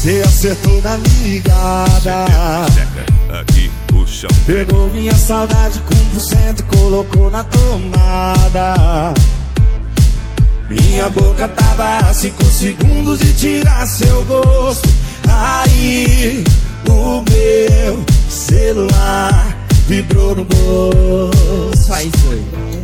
Cê acertou na ligada. Checa aqui o chão. Pegou minha saudade com 1% e colocou na tomada. Minha boca tava a 5 segundos de tirar seu gosto. Aí o meu celular vibrou no bolso. Faz aí.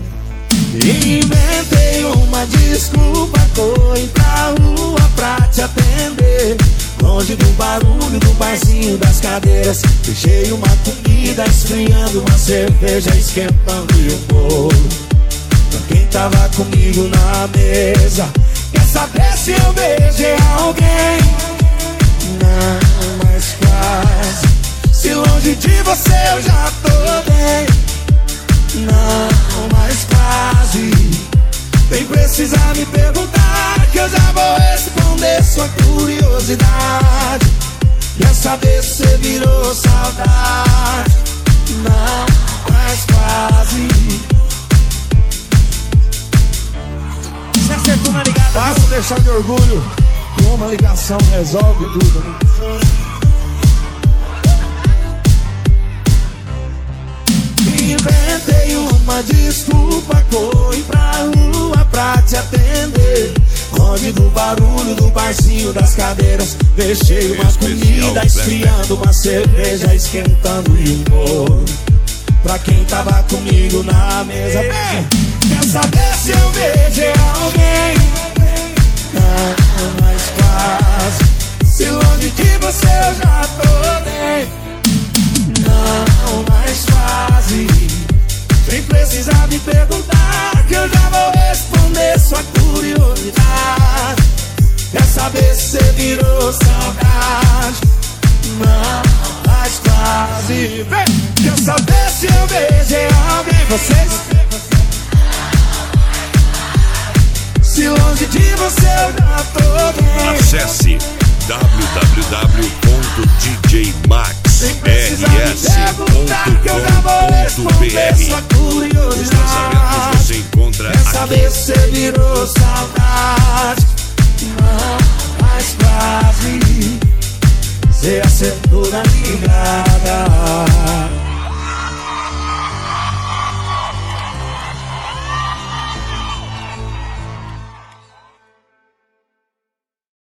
Inventei uma desculpa, corri pra rua pra te atender. Longe do barulho do barzinho das cadeiras. Deixei uma comida esfriando, uma cerveja esquentando e um bolo pra quem tava comigo na mesa. Quer saber se eu beijei alguém? Não, mas quase. Se longe de você eu já tô bem. Não, mas quase. Nem precisa me perguntar, que eu já vou responder sua curiosidade. Quer saber se você virou saudade? Não, mas quase. Você acertou na ligada. Basta deixar de orgulho, que uma ligação resolve tudo. Inventei uma desculpa, corri pra rua pra te atender. Longe do barulho do barzinho das cadeiras. Deixei uma comida esfriando, uma cerveja esquentando e um bolo pra quem tava comigo na mesa. Quer saber se eu beijei alguém? Não, mas quase. Se longe de você eu já tô bem. Não, mas quase. Nem precisa me perguntar, que eu já vou responder sua curiosidade. Quer saber se você virou saudade? Não, mas quase. Quer saber se eu beijei alguém? Vocês? Se longe de você eu já tô bem. Acesse www.djmaxrs.com.br. Os lançamentos você encontra aqui. Quer saber se você virou saudade? Não, mas quase. Você acertou na linha.